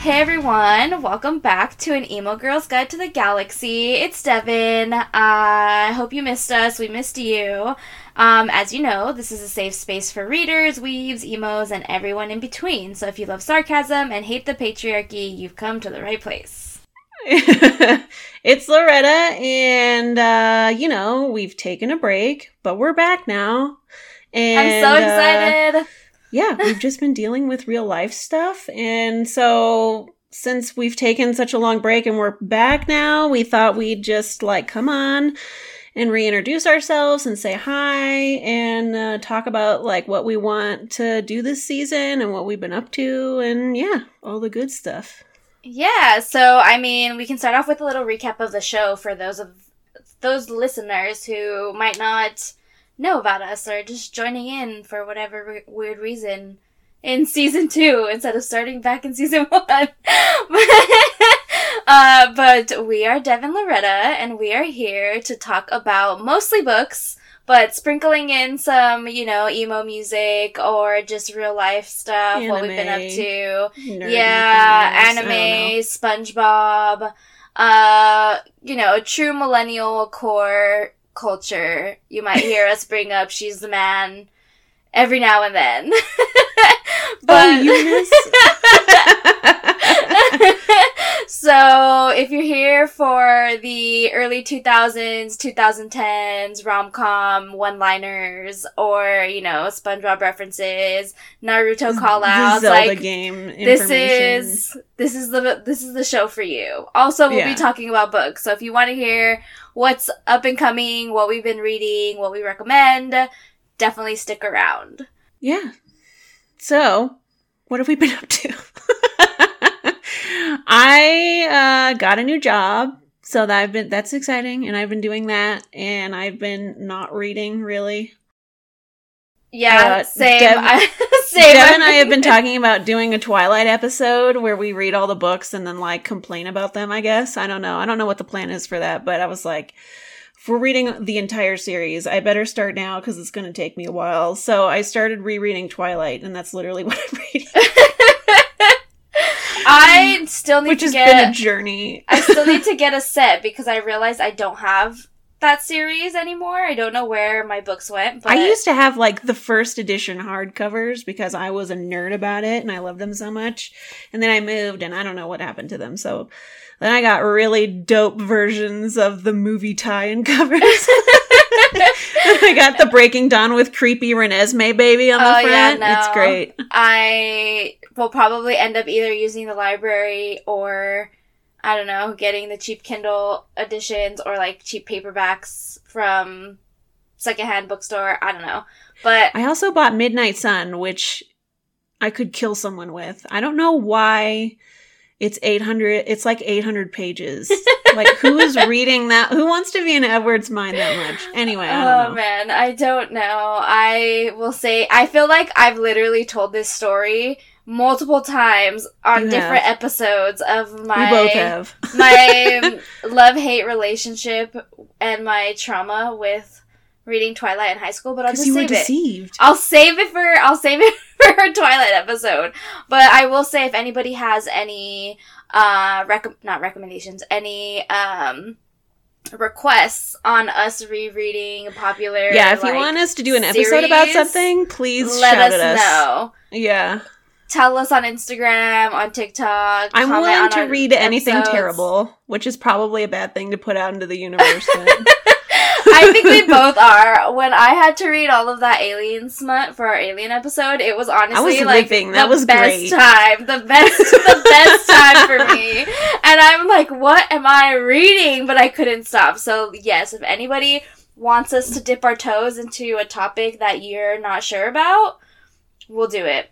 Hey everyone, welcome back to an Emo Girl's Guide to the Galaxy. It's Devin. I hope you missed us. We missed you. As you know, this is a safe space for readers, weebs, emos, and everyone in between. So if you love sarcasm and hate the patriarchy, you've come to the right place. It's Loretta, and, we've taken a break, but we're back now. And I'm so excited! Yeah, we've just been dealing with real life stuff, and so since we've taken such a long break and we're back now, we thought we'd just, come on and reintroduce ourselves and say hi and talk about, what we want to do this season and what we've been up to, and yeah, all the good stuff. Yeah, so, we can start off with a little recap of the show for those listeners who might not know about us or just joining in for whatever weird reason in season 2 instead of starting back in season 1. But we are Dev and Loretta, and we are here to talk about mostly books, but sprinkling in some, emo music or just real life stuff, Anime, what we've been up to. Nerdy Anime, SpongeBob, true millennial core culture. You might hear us bring up She's the Man every now and then. But Eunice. So if you're here for the early 2000s, 2010s rom-com one-liners or, SpongeBob references, Naruto call-outs, the Zelda game information. This is the show for you. Also, we'll be talking about books. So if you want to hear what's up and coming, what we've been reading, what we recommend, definitely stick around. Yeah. So, what have we been up to? I got a new job, so that's exciting, and I've been doing that, and I've been not reading, really. Yeah, same. Same. Dev and I have been talking about doing a Twilight episode where we read all the books and then, complain about them, I guess. I don't know what the plan is for that, but I was like, if we're reading the entire series, I better start now because it's going to take me a while. So I started rereading Twilight, and that's literally what I'm reading. I still need to get... Which has been a journey. I still need to get a set because I realized I don't have that series anymore. I don't know where my books went, but... I used to have, the first edition hardcovers because I was a nerd about it and I loved them so much. And then I moved and I don't know what happened to them. So then I got really dope versions of the movie tie-in covers. I got the Breaking Dawn with creepy Renesmee baby on the front. Yeah, no. It's great. I will probably end up either using the library or, I don't know, getting the cheap Kindle editions or cheap paperbacks from secondhand bookstore. I don't know. But I also bought Midnight Sun, which I could kill someone with. I don't know why it's 800. It's 800 pages. Who is reading that? Who wants to be in Edward's mind that much? Anyway, I don't know. Oh, man. I don't know. I will say, I feel like I've literally told this story multiple times on different episodes of my... We both have. my love-hate relationship and my trauma with reading Twilight in high school, but I'll just save deceived. I'll save it for our Twilight episode. But I will say, if anybody has any not recommendations, any requests on us rereading popular, if you want us to do an episode series, about something, please let shout us at us. know. Yeah. Tell us on Instagram, on TikTok. I'm willing to read anything episodes. Terrible, which is probably a bad thing to put out into the universe. I think we both are. When I had to read all of that alien smut for our alien episode, it was honestly that was best great. time. The best time for me. And I'm like, what am I reading? But I couldn't stop. So yes, if anybody wants us to dip our toes into a topic that you're not sure about, we'll do it.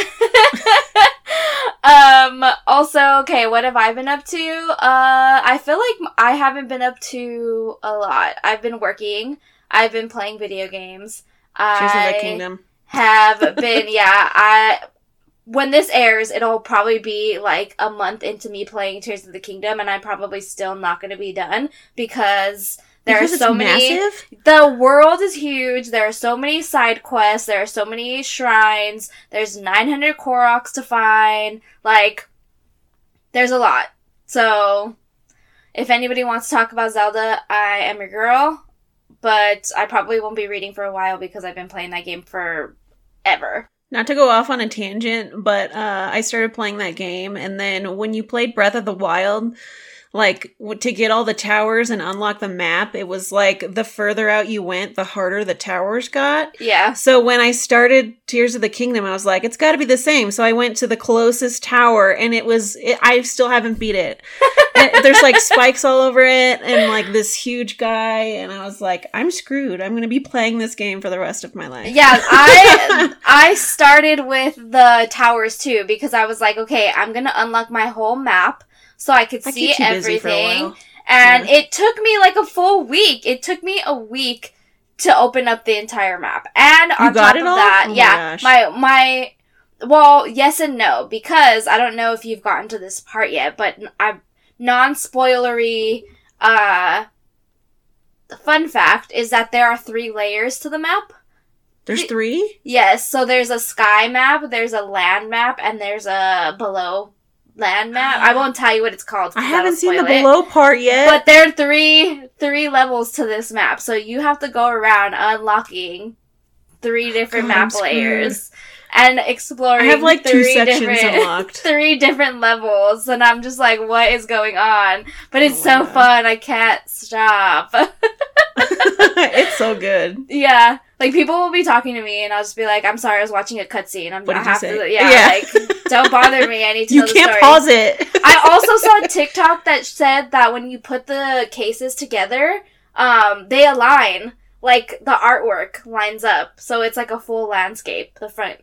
Also, okay, what have I been up to? I feel like I haven't been up to a lot. I've been working. I've been playing video games. Tears of the Kingdom. Have been, when this airs, it'll probably be a month into me playing Tears of the Kingdom, and I'm probably still not going to be done because There are so many. Massive? The world is huge. There are so many side quests. There are so many shrines. There's 900 Koroks to find. Like, There's a lot. So, if anybody wants to talk about Zelda, I am your girl. But I probably won't be reading for a while because I've been playing that game forever. Not to go off on a tangent, but I started playing that game, and then when you played Breath of the Wild, like, to get all the towers and unlock the map, it was like the further out you went, the harder the towers got. Yeah. So when I started Tears of the Kingdom, I was like, it's got to be the same. So I went to the closest tower, and I still haven't beat it. There's like spikes all over it, and like this huge guy, and I was like, I'm screwed. I'm going to be playing this game for the rest of my life. Yeah, I started with the towers too, because I was like, okay, I'm going to unlock my whole map. So I could see everything. And it took me like a full week. It took me a week to open up the entire map. And on top of that, yeah, well, yes and no, because I don't know if you've gotten to this part yet, but non-spoilery, fun fact is that there are 3 layers to the map. There's 3? Yes, so there's a sky map, there's a land map, and there's a below land map. I won't tell you what it's called. I haven't seen the below part yet. But there are three levels to this map, so you have to go around unlocking 3 different map layers and exploring. I have like 2 sections unlocked. 3 different levels, and I'm just like, what is going on? But it's so fun. I can't stop. It's so good. Yeah. Like, people will be talking to me, and I'll just be like, I'm sorry, I was watching a cutscene. What did you say? Like, don't bother me, I need to know the story. You can't pause it. I also saw a TikTok that said that when you put the cases together, they align. Like, the artwork lines up. So it's like a full landscape. The front.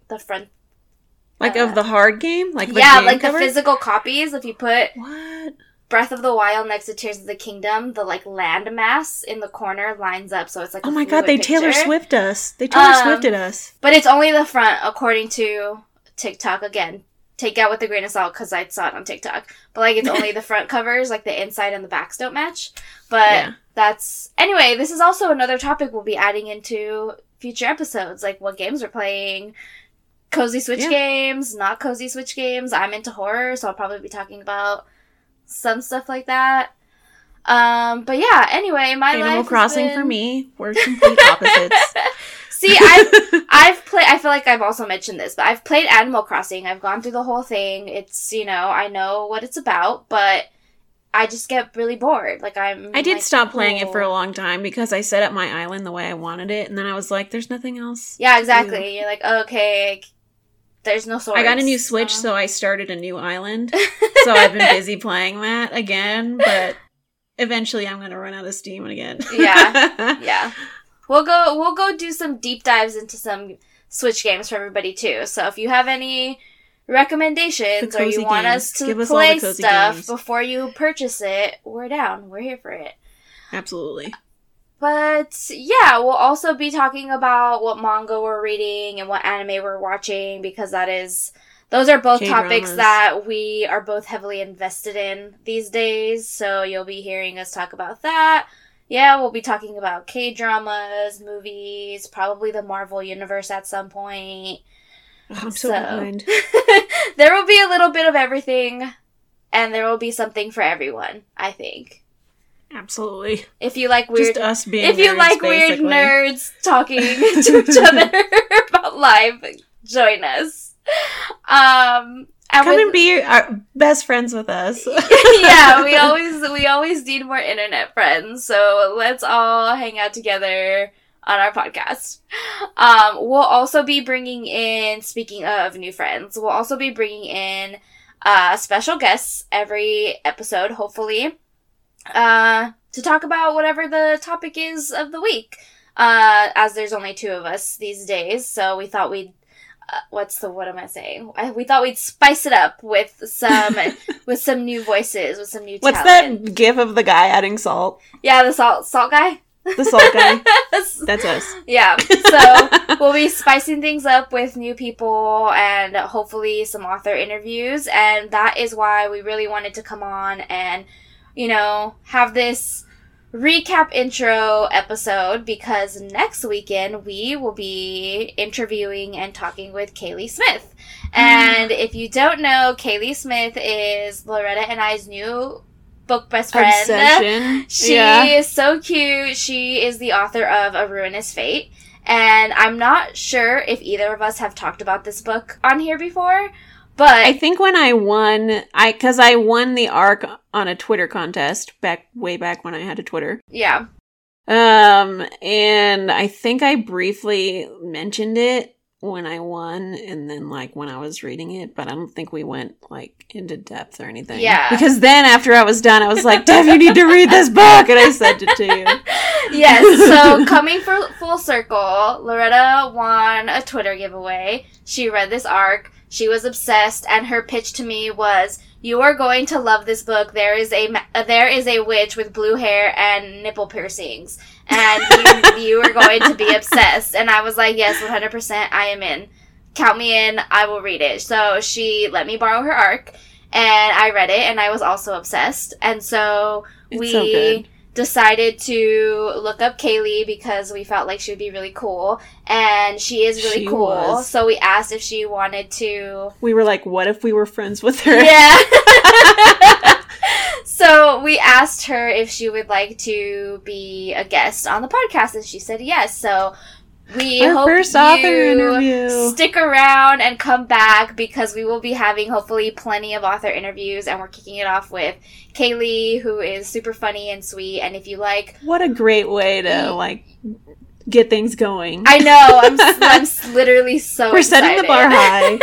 Like, of the hard game? Like, the game like cover? The physical copies. If you put... What? Breath of the Wild next to Tears of the Kingdom, the, like, land mass in the corner lines up, so it's like oh my god, they picture. Taylor Swift us. They Taylor Swifted us. But it's only the front, according to TikTok. Again, take out with a grain of salt, because I saw it on TikTok. But, like, it's only the front covers, like, the inside and the backs don't match. But that's... Anyway, this is also another topic we'll be adding into future episodes, like what games we're playing, cozy Switch games, not cozy Switch games. I'm into horror, so I'll probably be talking about some stuff like that. But yeah, anyway, my life Animal Crossing for me. We're complete opposites. See, I've played, I feel like I've also mentioned this, but I've played Animal Crossing. I've gone through the whole thing. It's, I know what it's about, but I just get really bored. Like, I did stop playing it for a long time because I set up my island the way I wanted it, and then I was like, there's nothing else. Yeah, exactly. You're like, okay, there's no swords. I got a new Switch, so I started a new island. So I've been busy playing that again, but eventually I'm going to run out of steam again. Yeah. We'll go do some deep dives into some Switch games for everybody too. So if you have any recommendations or you want us to play stuff before you purchase it, we're down. We're here for it. Absolutely. But yeah, we'll also be talking about what manga we're reading and what anime we're watching, because those are both topics that we are both heavily invested in these days. So you'll be hearing us talk about that. Yeah, we'll be talking about K-dramas, movies, probably the Marvel Universe at some point. I'm so behind. There will be a little bit of everything, and there will be something for everyone, I think. Absolutely. If you like weird, just us being if you nerds, like basically. weird nerds talking to each other about life, join us. Come and be our best friends with us. Yeah, we always need more internet friends. So let's all hang out together on our podcast. We'll also be bringing in, speaking of new friends, we'll also be bringing in special guests every episode, hopefully. To talk about whatever the topic is of the week. As there's only 2 of us these days, so we thought we'd, what am I saying? We thought we'd spice it up with some new voices, with some new talent. What's that gif of the guy adding salt? Yeah, the salt guy. The salt guy. That's us. Yeah. So we'll be spicing things up with new people and hopefully some author interviews, and that is why we really wanted to come on and have this recap intro episode because next weekend we will be interviewing and talking with Kaylee Smith. And if you don't know, Kaylee Smith is Loretta and I's new book best friend. Obsession. She is so cute. She is the author of A Ruinous Fate. And I'm not sure if either of us have talked about this book on here before, but I think when I won, because I won the ARC on a Twitter contest way back when I had a Twitter. Yeah. And I think I briefly mentioned it when I won and then like when I was reading it, but I don't think we went like into depth or anything. Yeah. Because then after I was done, I was like, Dev, you need to read this book, and I sent it to you. Yes, so coming full circle, Loretta won a Twitter giveaway. She read this arc. She was obsessed, and her pitch to me was, "You are going to love this book. There is a witch with blue hair and nipple piercings, and you are going to be obsessed." And I was like, "Yes, 100%. I am in. Count me in. I will read it." So she let me borrow her arc, and I read it, and I was also obsessed. And so we decided to look up Kaylee because we felt like she would be really cool, and she is really cool. So we asked if she wanted to. We were like, what if we were friends with her? Yeah. So we asked her if she would like to be a guest on the podcast, and she said yes. So we hope first author interview. Stick around and come back because we will be having hopefully plenty of author interviews, and we're kicking it off with Kaylee, who is super funny and sweet. And if you like, what a great way to like get things going. I know, I'm literally so. We're excited. setting the bar high.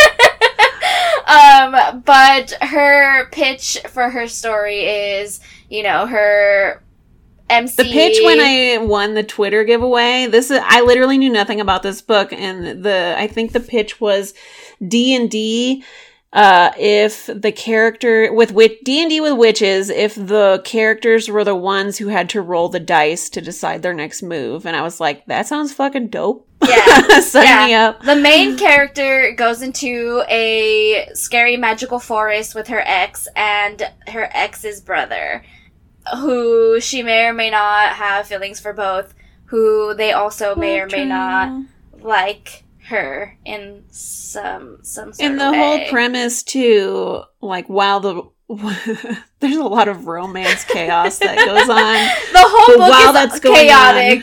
But her pitch for her story is, her MC. The pitch when I won the Twitter giveaway, I literally knew nothing about this book, and I think the pitch was D&D, if the character with D&D with witches, if the characters were the ones who had to roll the dice to decide their next move. And I was like, that sounds fucking dope. Yeah. Sign me up. The main character goes into a scary magical forest with her ex and her ex's brother, who she may or may not have feelings for both, who they also may or may not like her in some sort of way. And the whole premise too, like while there's a lot of romance chaos that goes on. The whole book is chaotic.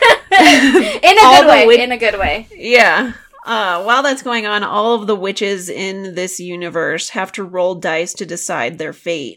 In a good way. Yeah. While that's going on, all of the witches in this universe have to roll dice to decide their fate.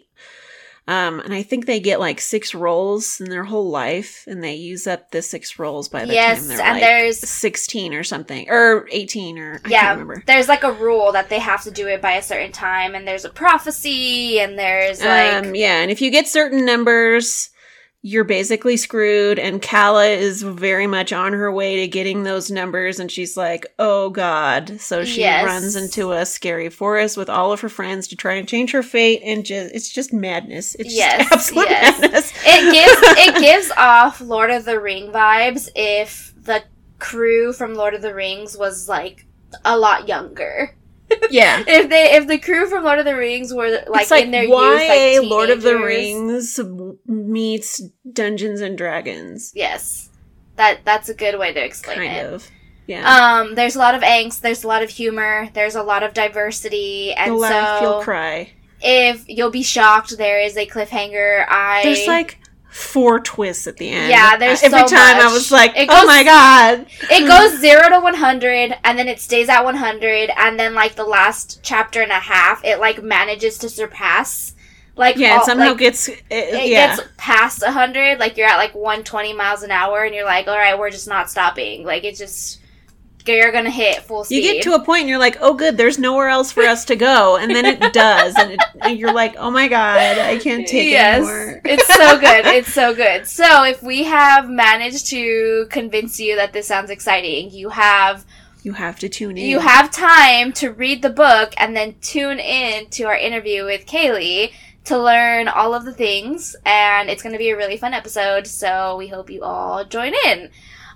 And I think they get like 6 rolls in their whole life, and they use up the 6 rolls by the time they're like there's 16 or something, or 18, or I can't remember. There's like a rule that they have to do it by a certain time, and there's a prophecy, and there's like... and if you get certain numbers, you're basically screwed, and Kala is very much on her way to getting those numbers, and she's like, oh god. So she runs into a scary forest with all of her friends to try and change her fate, and it's just madness. It's just absolute madness. It gives off Lord of the Ring vibes if the crew from Lord of the Rings was like a lot younger. Yeah. If the crew from Lord of the Rings were like in their youth, like teenagers. Lord of the Rings meets Dungeons and Dragons. Yes. That's a good way to explain it. Kind of. Yeah. There's a lot of angst, there's a lot of humor, there's a lot of diversity, and you'll laugh, you'll cry. If you'll be shocked, there is a cliffhanger. There's like 4 twists at the end. Yeah, there's every so time much. I was like, oh my god. It goes 0 to 100, and then it stays at 100, and then like the last chapter and a half, it like manages to surpass. Like somehow gets gets past 100. Like you're at like 120 miles an hour, and you're like, all right, we're just not stopping. Like it just. You're gonna hit full speed. You get to a point and you're like, oh good, there's nowhere else for us to go. And then it does. And you're like, oh my god, I can't take it anymore. It's so good. It's so good. So if we have managed to convince you that this sounds exciting, you have to tune in. You have time to read the book and then tune in to our interview with Kaylee to learn all of the things. And it's going to be a really fun episode. So we hope you all join in.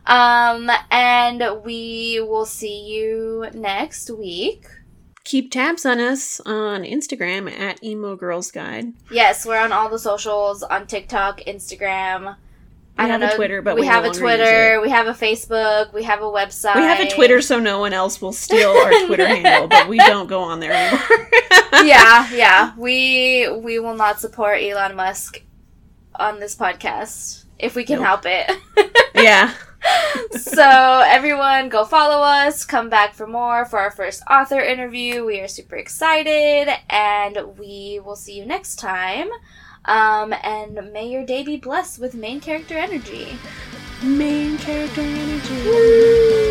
And we will see you next week. Keep tabs on us on Instagram at Emo Girls Guide. Yes, we're on all the socials, on TikTok, Instagram, I don't know. Twitter, but we have no a Twitter, we have a Facebook, we have a website. We have a Twitter so no one else will steal our Twitter handle, but we don't go on there anymore. Yeah. We will not support Elon Musk on this podcast if we can help it. Yeah. So everyone go follow us, come back for more for our first author interview. We are super excited, and we will see you next time. And may your day be blessed with main character energy. Main character energy. Woo!